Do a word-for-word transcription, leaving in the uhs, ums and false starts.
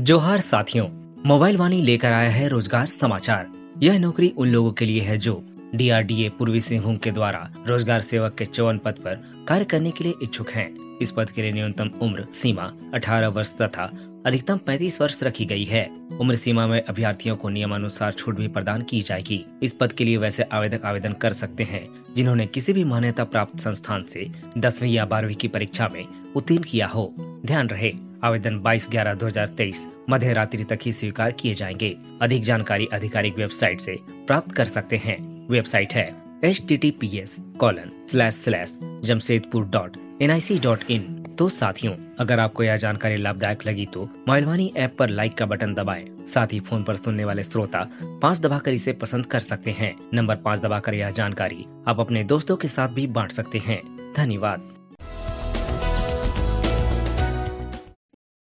जोहार साथियों, मोबाइल वाणी लेकर आया है रोजगार समाचार। यह नौकरी उन लोगों के लिए है जो डी आर डी ए पूर्वी सिंहभूम के द्वारा रोजगार सेवक के चौवन पद पर कार्य करने के लिए इच्छुक हैं। इस पद के लिए न्यूनतम उम्र सीमा अठारह वर्ष तथा अधिकतम पैंतीस वर्ष रखी गई है। उम्र सीमा में अभ्यर्थियों को नियमानुसार छूट भी प्रदान की जाएगी। इस पद के लिए वैसे आवेदक आवेदन कर सकते हैं जिन्होंने किसी भी मान्यता प्राप्त संस्थान से दसवीं या बारहवीं की परीक्षा में उत्तीर्ण किया हो। ध्यान रहे, आवेदन बाईस ग्यारह दो हजार तेईस मध्य रात्रि तक ही स्वीकार किए जाएंगे। अधिक जानकारी आधिकारिक वेबसाइट से प्राप्त कर सकते हैं। वेबसाइट है H T T P S colon slash slash Jamshedpur dot N I C dot in. तो साथियों, अगर आपको यह जानकारी लाभदायक लगी तो मोबाइलवाणी ऐप पर लाइक का बटन दबाएं। साथ ही फोन पर सुनने वाले श्रोता पाँच दबाकर इसे पसंद कर सकते हैं। नंबर पाँच दबाकर यह जानकारी आप अपने दोस्तों के साथ भी बांट सकते हैं। धन्यवाद।